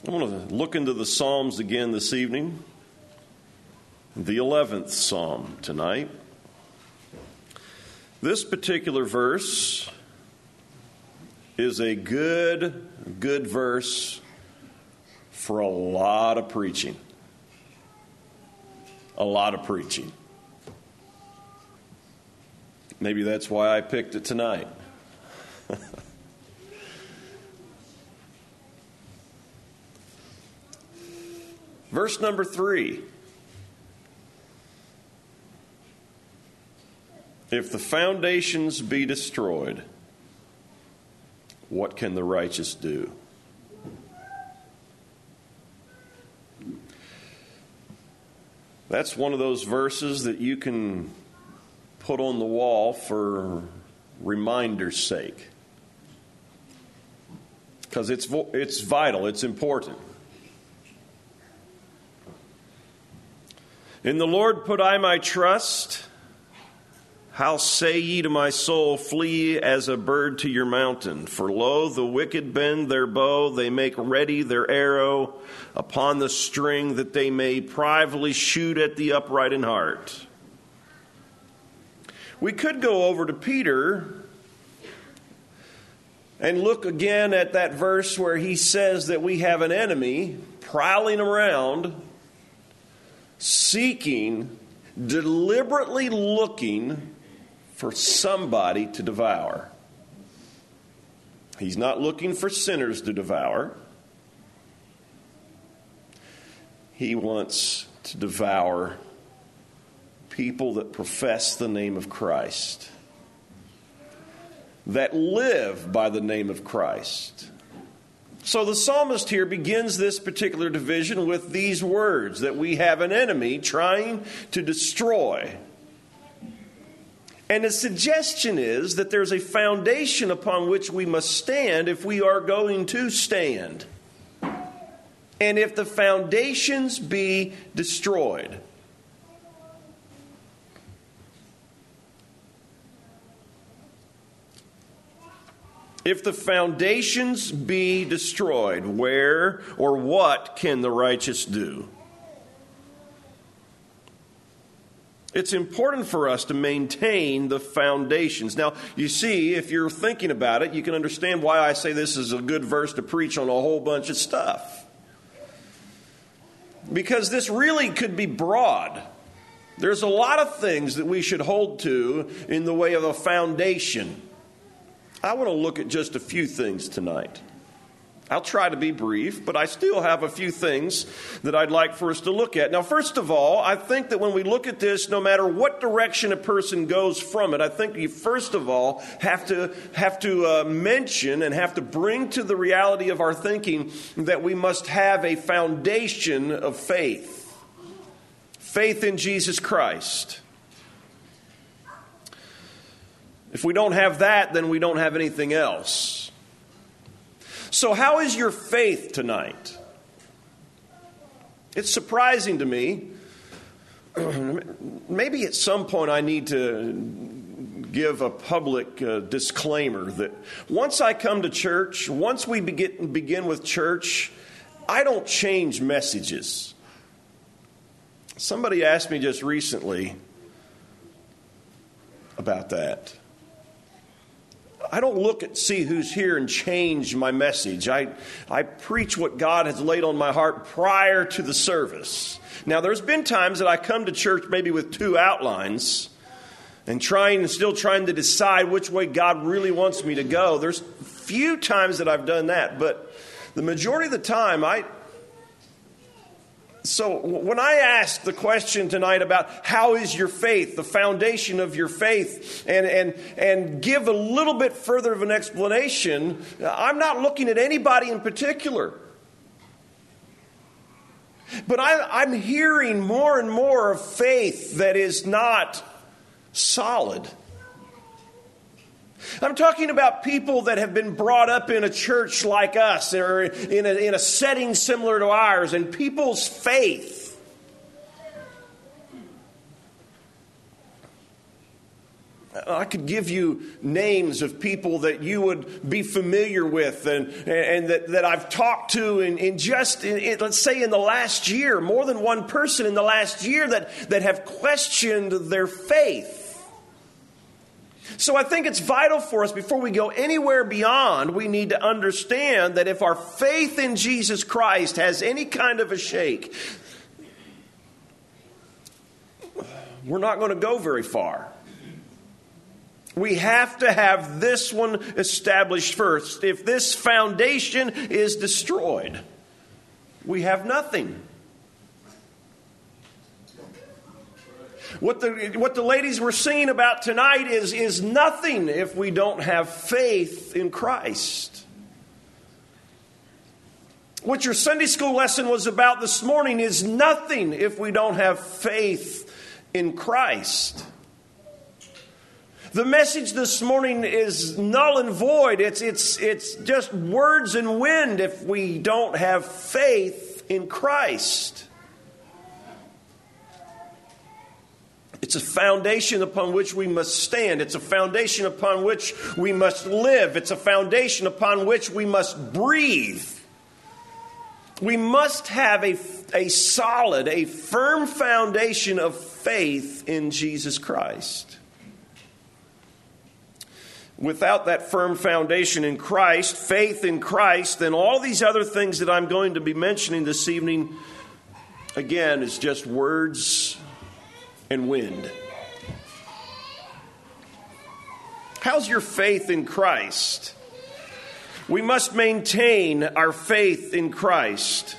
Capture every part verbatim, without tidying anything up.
I want to look into the Psalms again this evening. The eleventh Psalm tonight. This particular verse is a good, good verse for a lot of preaching. A lot of preaching. Maybe that's why I picked it tonight. Verse number three. If the foundations be destroyed, what can the righteous do? That's one of those verses that you can put on the wall for reminder's sake. Because it's it's vital, it's important. In the Lord put I my trust. How say ye to my soul, flee as a bird to your mountain? For lo, the wicked bend their bow, they make ready their arrow upon the string, that they may privately shoot at the upright in heart. We could go over to Peter and look again at that verse where he says that we have an enemy prowling around, seeking, deliberately looking for somebody to devour. He's not looking for sinners to devour. He wants to devour people that profess the name of Christ, that live by the name of Christ. So the psalmist here begins this particular division with these words, that we have an enemy trying to destroy. And the suggestion is that there's a foundation upon which we must stand if we are going to stand. And if the foundations be destroyed. If the foundations be destroyed, where or what can the righteous do? It's important for us to maintain the foundations. Now, you see, if you're thinking about it, you can understand why I say this is a good verse to preach on a whole bunch of stuff. Because this really could be broad. There's a lot of things that we should hold to in the way of a foundation. I want to look at just a few things tonight. I'll try to be brief, but I still have a few things that I'd like for us to look at. Now, first of all, I think that when we look at this, no matter what direction a person goes from it, I think you first of all have to have to uh, mention and have to bring to the reality of our thinking that we must have a foundation of faith. Faith in Jesus Christ. If we don't have that, then we don't have anything else. So how is your faith tonight? It's surprising to me. Maybe at some point I need to give a public uh, disclaimer that once I come to church, once we begin, begin with church, I don't change messages. Somebody asked me just recently about that. I don't look at see who's here and change my message. I, I preach what God has laid on my heart prior to the service. Now, there's been times that I come to church maybe with two outlines and trying and still trying to decide which way God really wants me to go. There's few times that I've done that, but the majority of the time I... So when I ask the question tonight about how is your faith, the foundation of your faith, and, and, and give a little bit further of an explanation, I'm not looking at anybody in particular. But I, I'm hearing more and more of faith that is not solid. I'm talking about people that have been brought up in a church like us, or in a, in a setting similar to ours, and people's faith I could give you names of people that you would be familiar with and, and that, that I've talked to in, in just, in, in, let's say in the last year, more than one person in the last year that, that have questioned their faith. So I think it's vital for us, before we go anywhere beyond, we need to understand that if our faith in Jesus Christ has any kind of a shake, we're not going to go very far. We have to have this one established first. If this foundation is destroyed, we have nothing. What the, what the ladies were singing about tonight is, is nothing if we don't have faith in Christ. What your Sunday school lesson was about this morning is nothing if we don't have faith in Christ. The message this morning is null and void. It's, it's, it's just words and wind if we don't have faith in Christ. It's a foundation upon which we must stand. It's a foundation upon which we must live. It's a foundation upon which we must breathe. We must have a, a solid, a firm foundation of faith in Jesus Christ. Without that firm foundation in Christ, faith in Christ, then all these other things that I'm going to be mentioning this evening, again, is just words and wind. How's your faith in Christ? We must maintain our faith in Christ.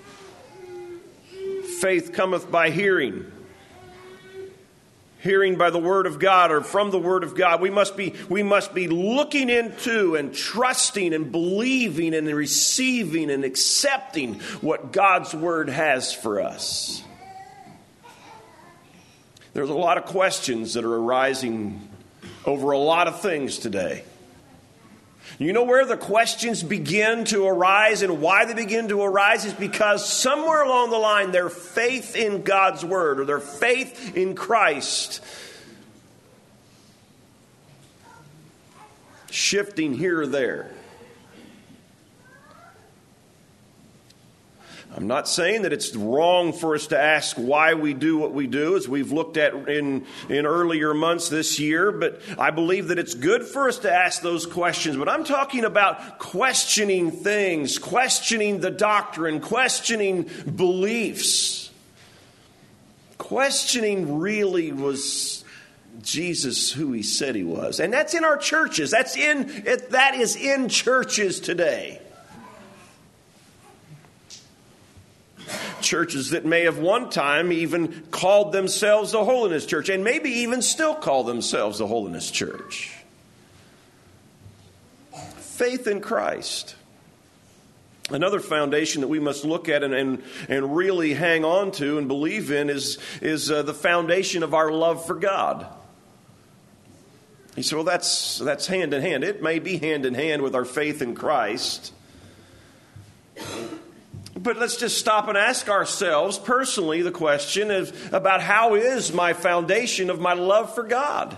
Faith cometh by hearing. Hearing by the Word of God, or from the Word of God. We must be, we must be looking into and trusting and believing and receiving and accepting what God's Word has for us. There's a lot of questions that are arising over a lot of things today. You know where the questions begin to arise and why they begin to arise is because somewhere along the line their faith in God's Word or their faith in Christ shifting here or there. I'm not saying that it's wrong for us to ask why we do what we do, as we've looked at in, in earlier months this year, but I believe that it's good for us to ask those questions. But I'm talking about questioning things, questioning the doctrine, questioning beliefs. Questioning really was Jesus who he said he was. And that's in our churches. That's in, that is in churches today. Churches that may have one time even called themselves the Holiness Church, and maybe even still call themselves the Holiness Church. Faith in Christ. Another foundation that we must look at and, and, and really hang on to and believe in is, is uh, the foundation of our love for God. You say, well, that's, that's hand in hand. It may be hand in hand with our faith in Christ. But let's just stop and ask ourselves personally the question of, about how is my foundation of my love for God?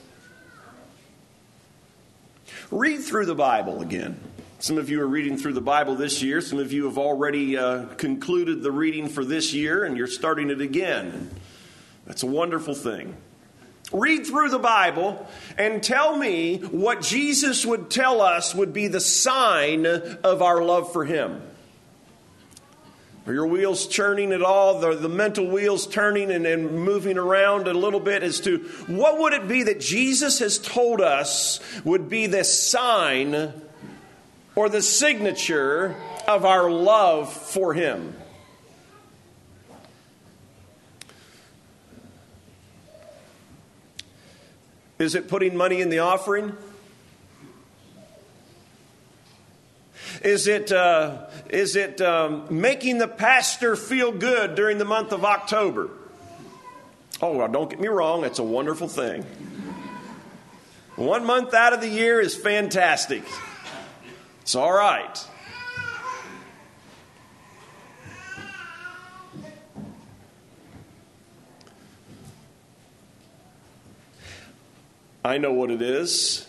Read through the Bible again. Some of you are reading through the Bible this year. Some of you have already uh, concluded the reading for this year, and you're starting it again. That's a wonderful thing. Read through the Bible and tell me what Jesus would tell us would be the sign of our love for Him. Are your wheels churning at all? The, the mental wheels turning and, and moving around a little bit as to what would it be that Jesus has told us would be the sign or the signature of our love for Him? Is it putting money in the offering? Is it uh, is it um, making the pastor feel good during the month of October? Oh, well, don't get me wrong. It's a wonderful thing. One month out of the year is fantastic. It's all right. I know what it is.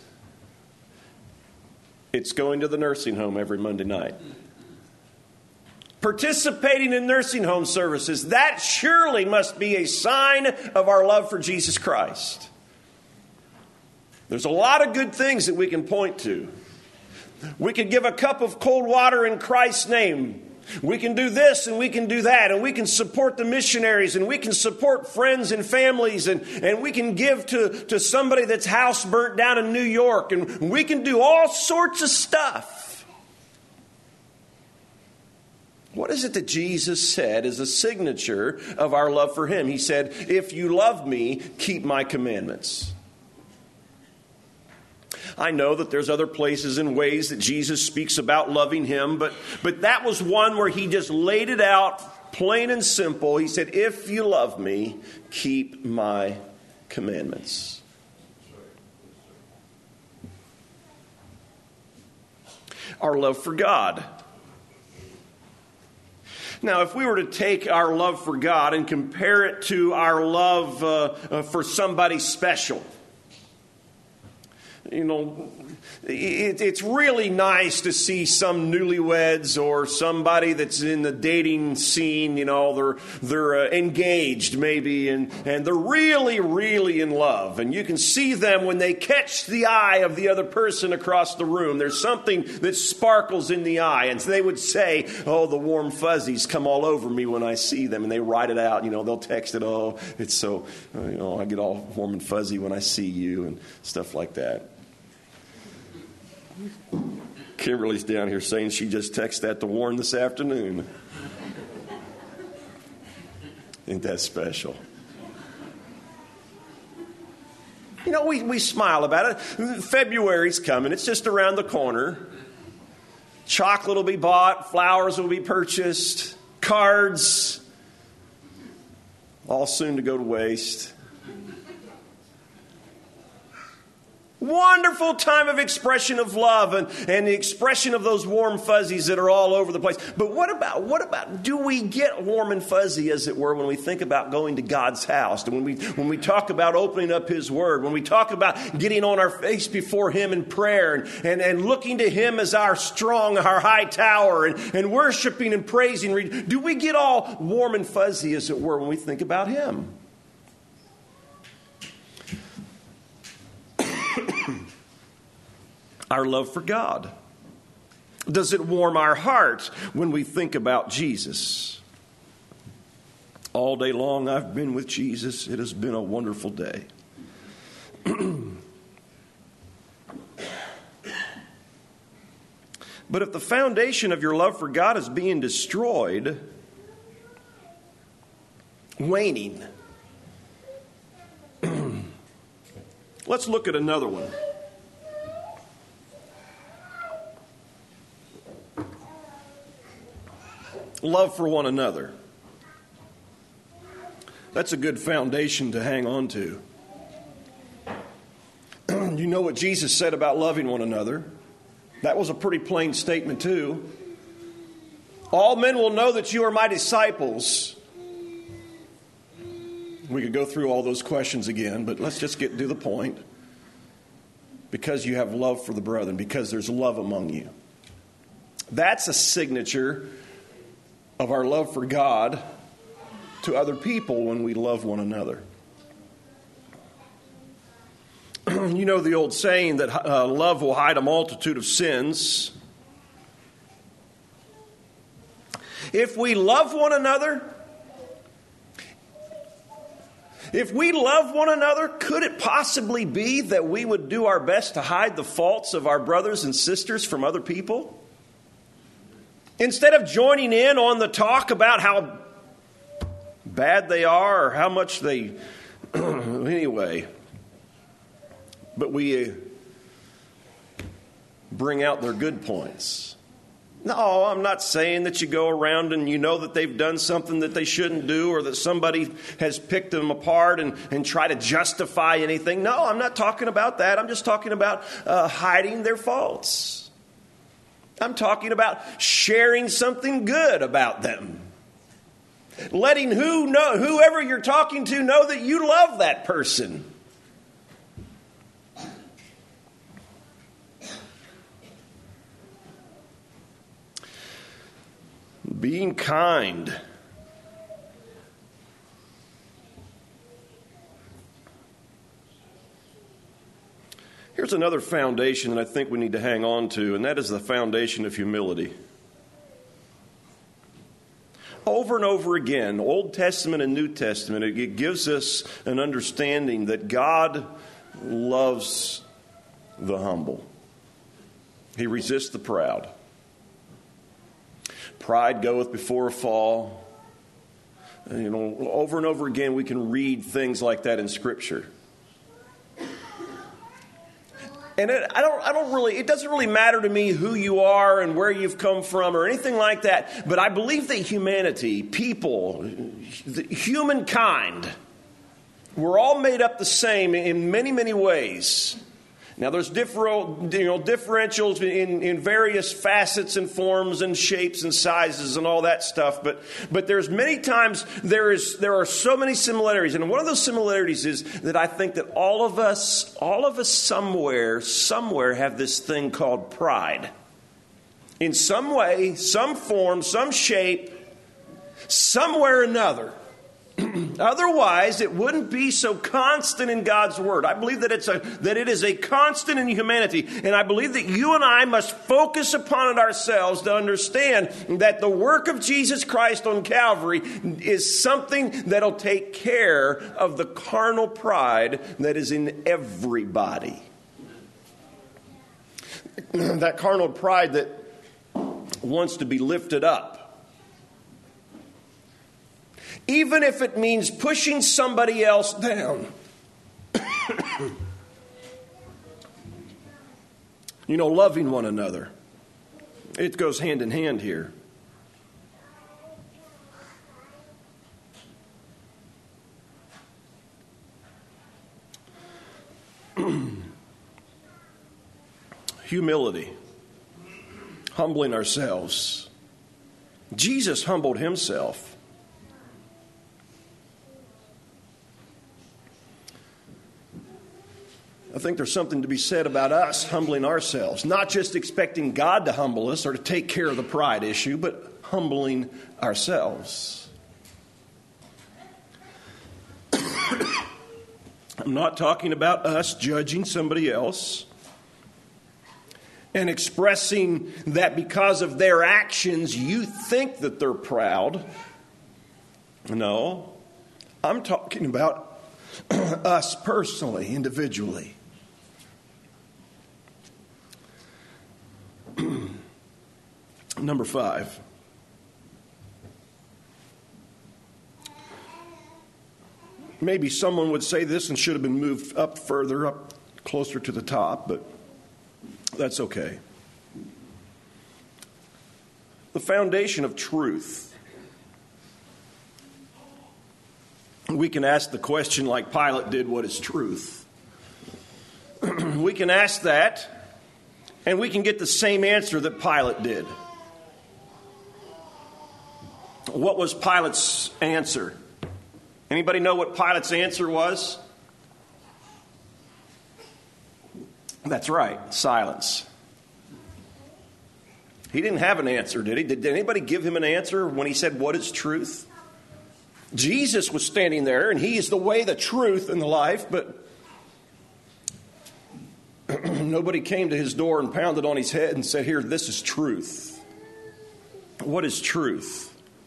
It's going to the nursing home every Monday night. Participating in nursing home services, that surely must be a sign of our love for Jesus Christ. There's a lot of good things that we can point to. We could give a cup of cold water in Christ's name. We can do this and we can do that, and we can support the missionaries, and we can support friends and families, and, and we can give to, to somebody that's house burnt down in New York, and we can do all sorts of stuff. What is it that Jesus said is a signature of our love for Him? He said, if you love me, keep my commandments. I know that there's other places and ways that Jesus speaks about loving Him, but, but that was one where He just laid it out plain and simple. He said, if you love me, keep my commandments. Our love for God. Now, if we were to take our love for God and compare it to our love uh, uh, for somebody special, you know, it, it's really nice to see some newlyweds or somebody that's in the dating scene. You know, they're they're uh, engaged maybe, and and they're really really in love, and you can see them when they catch the eye of the other person across the room. There's something that sparkles in the eye, and they would say, "Oh, the warm fuzzies come all over me when I see them," and they write it out. You know, they'll text it. "Oh, it's so uh, you know, I get all warm and fuzzy when I see you," and stuff like that. Kimberly's down here saying she just texted that to Warren this afternoon. Ain't that special? You know, we, we smile about it. February's coming. It's just around the corner. Chocolate will be bought. Flowers will be purchased. Cards. All soon to go to waste. Wonderful time of expression of love and, and the expression of those warm fuzzies that are all over the place. But what about, what about, do we get warm and fuzzy, as it were, when we think about going to God's house? And when we, when we talk about opening up His Word, when we talk about getting on our face before Him in prayer and, and, and looking to Him as our strong, our high tower, and, and worshiping and praising, do we get all warm and fuzzy, as it were, when we think about Him? Our love for God. Does it warm our heart when we think about Jesus? All day long I've been with Jesus. It has been a wonderful day. But if the foundation of your love for God is being destroyed, waning, let's look at another one. Love for one another. That's a good foundation to hang on to. You know what Jesus said about loving one another. That was a pretty plain statement too. All men will know that you are my disciples. We could go through all those questions again, but let's just get to the point. Because you have love for the brethren, because there's love among you. That's a signature of our love for God to other people when we love one another. You know the old saying that uh, love will hide a multitude of sins. If we love one another, if we love one another, could it possibly be that we would do our best to hide the faults of our brothers and sisters from other people? Instead of joining in on the talk about how bad they are or how much they... anyway. But we bring out their good points. No, I'm not saying that you go around and you know that they've done something that they shouldn't do or that somebody has picked them apart and, and try to justify anything. No, I'm not talking about that. I'm just talking about uh, hiding their faults. I'm talking about sharing something good about them. Letting who know, whoever you're talking to know that you love that person. being kind. Here's another foundation that I think we need to hang on to, and that is the foundation of humility. Over and over again, Old Testament and New Testament, it gives us an understanding that God loves the humble. He resists the proud. Pride goeth before a fall. You know, over and over again, we can read things like that in Scripture. And it, I don't, I don't really, it doesn't really matter to me who you are and where you've come from or anything like that. But I believe that humanity, people, humankind, we're all made up the same in many, many ways. Now, there's different, you know, differentials in, in various facets and forms and shapes and sizes and all that stuff. But but there's many times there is there are so many similarities. And one of those similarities is that I think that all of us, all of us somewhere, somewhere have this thing called pride. In some way, some form, some shape, somewhere or another. Otherwise, it wouldn't be so constant in God's Word. I believe that it's a that it is a constant in humanity. And I believe that you and I must focus upon it ourselves to understand that the work of Jesus Christ on Calvary is something that'll take care of the carnal pride that is in everybody. That carnal pride that wants to be lifted up. Even if it means pushing somebody else down. You know, loving one another. It goes hand in hand here. Humility. Humbling ourselves. Jesus humbled himself. I think there's something to be said about us humbling ourselves. Not just expecting God to humble us or to take care of the pride issue, but humbling ourselves. I'm not talking about us judging somebody else and expressing that because of their actions you think that they're proud. No, I'm talking about us personally, individually. Number five. Maybe someone would say this and should have been moved up further, up closer to the top, but that's okay. The foundation of truth. We can ask the question like Pilate did, what is truth? We can ask that, and we can get the same answer that Pilate did. What was Pilate's answer? Anybody know what Pilate's answer was? That's right, silence. He didn't have an answer, did he? Did anybody give him an answer when he said, what is truth? Jesus was standing there, and he is the way, the truth, and the life, but nobody came to his door and pounded on his head and said, here, this is truth. What is truth?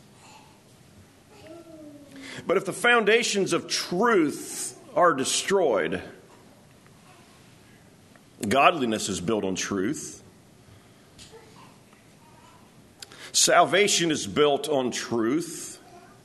But if the foundations of truth are destroyed, godliness is built on truth. Salvation is built on truth.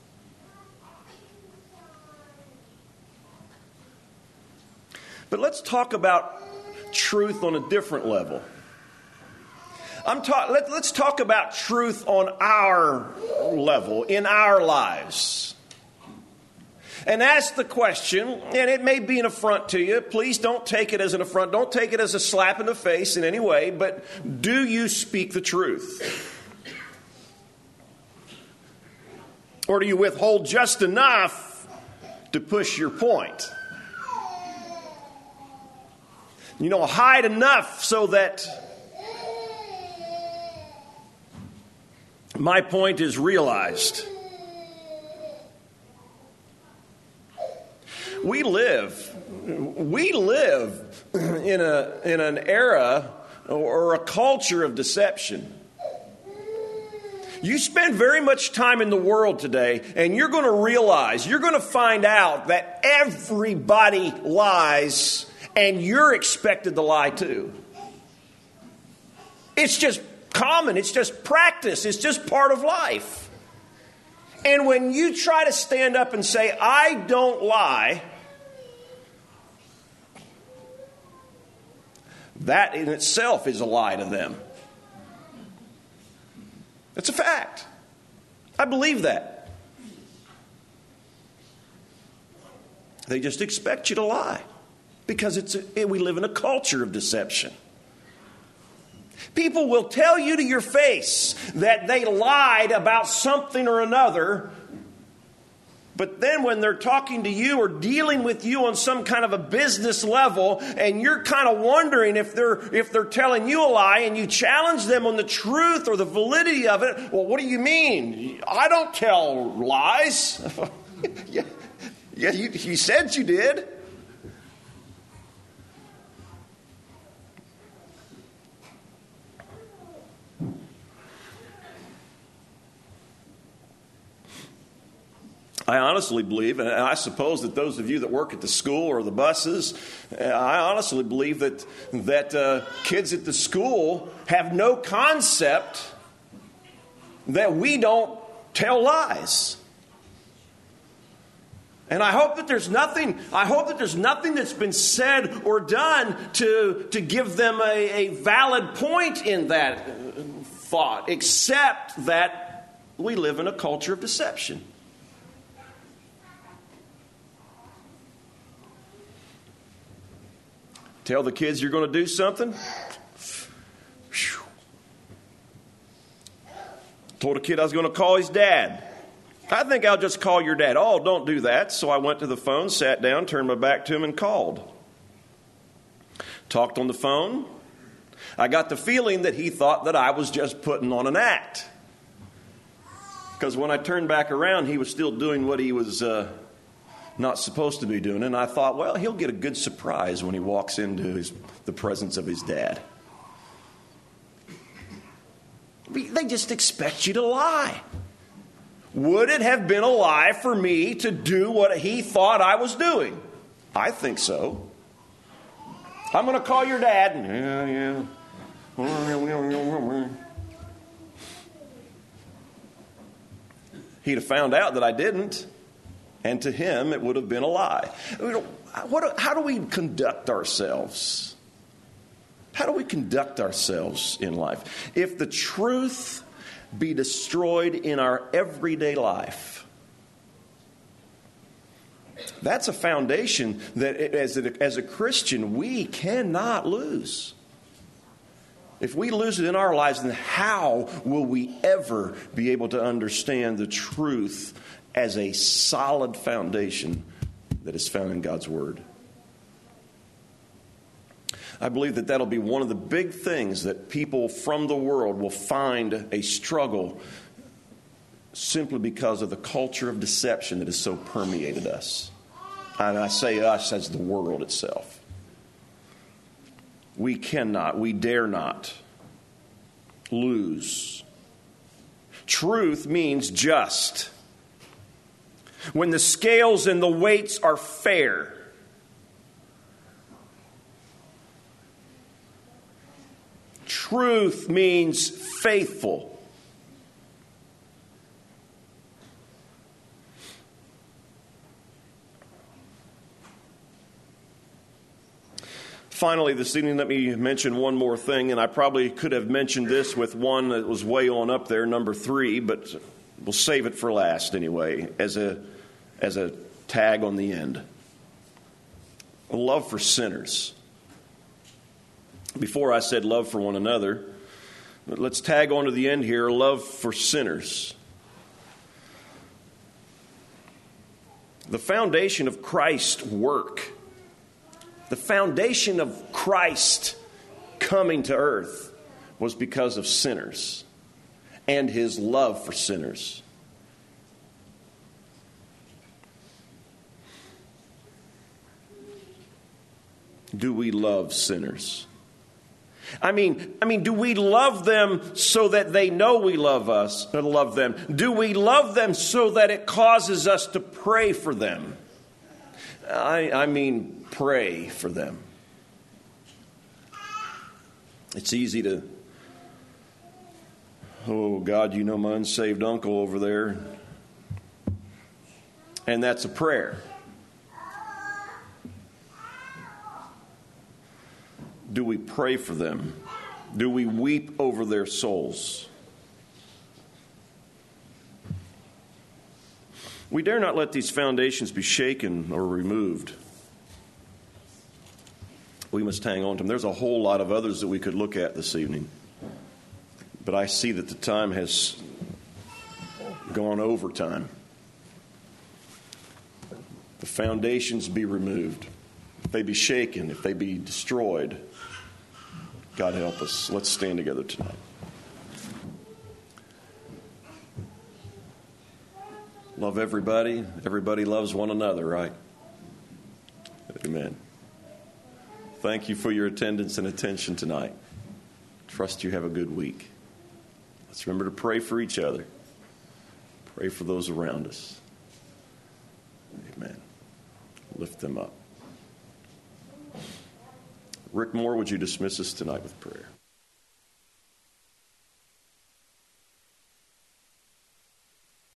But let's talk about truth on a different level. I'm ta- let, let's talk about truth on our level, in our lives. And ask the question, and it may be an affront to you. Please don't take it as an affront. Don't take it as a slap in the face in any way. But do you speak the truth? Or do you withhold just enough to push your point? You know, hide enough so that My point is realized. We live, we live in a in an era or a culture of deception. You spend very much time in the world today, and you're going to realize, you're going to find out that everybody lies, and you're expected to lie too. It's just common. It's just practice. It's just part of life. And when you try to stand up and say, I don't lie, that in itself is a lie to them. It's a fact. I believe that. They just expect you to lie because it's a, we live in a culture of deception. People will tell you to your face that they lied about something or another, but then when they're talking to you or dealing with you on some kind of a business level, and you're kind of wondering if they're if they're telling you a lie, and you challenge them on the truth or the validity of it, well, what do you mean? I don't tell lies. yeah, yeah you, you said you did. I honestly believe, and I suppose that those of you that work at the school or the buses, I honestly believe that that uh, kids at the school have no concept that we don't tell lies. And I hope that there's nothing, I hope that there's nothing that's been said or done to, to give them a, a valid point in that thought, except that we live in a culture of deception. Tell the kids you're going to do something. Whew. Told a kid I was going to call his dad. I think I'll just call your dad. Oh, don't do that. So I went to the phone, sat down, turned my back to him, and called. Talked on the phone. I got the feeling that he thought that I was just putting on an act. Because when I turned back around, he was still doing what he was uh, not supposed to be doing. And I thought, well, he'll get a good surprise when he walks into his, the presence of his dad. They just expect you to lie. Would it have been a lie for me to do what he thought I was doing? I think so. I'm going to call your dad. Yeah, yeah. He'd have found out that I didn't. And to him, it would have been a lie. What, how do we conduct ourselves? How do we conduct ourselves in life? If the truth be destroyed in our everyday life, that's a foundation that as a, as a Christian we cannot lose. If we lose it in our lives, then how will we ever be able to understand the truth as a solid foundation that is found in God's Word? I believe that that'll be one of the big things that people from the world will find a struggle simply because of the culture of deception that has so permeated us. And I say us as the world itself. We cannot, we dare not lose. Truth means just. When the scales and the weights are fair. Truth means faithful. Finally, this evening, let me mention one more thing, and I probably could have mentioned this with one that was way on up there, number three, but we'll save it for last anyway, as a as a tag on the end. A love for sinners. Before I said love for one another, but let's tag on to the end here, love for sinners. The foundation of Christ's work, the foundation of Christ coming to earth was because of sinners. and his love for sinners. Do we love sinners? I mean, I mean, do we love them so that they know we love us, or love them? Do we love them so that it causes us to pray for them? I, I mean, pray for them. It's easy to, oh, God, you know my unsaved uncle over there. And that's a prayer. Do we pray for them? Do we weep over their souls? We dare not let these foundations be shaken or removed. We must hang on to them. There's a whole lot of others that we could look at this evening. But I see that the time has gone over time. The foundations be removed. If they be shaken, if they be destroyed, God help us. Let's stand together tonight. Love everybody. Everybody loves one another, right? Amen. Thank you for your attendance and attention tonight. Trust you have a good week. Let's remember to pray for each other. Pray for those around us. Amen. Lift them up. Rick Moore, would you dismiss us tonight with prayer?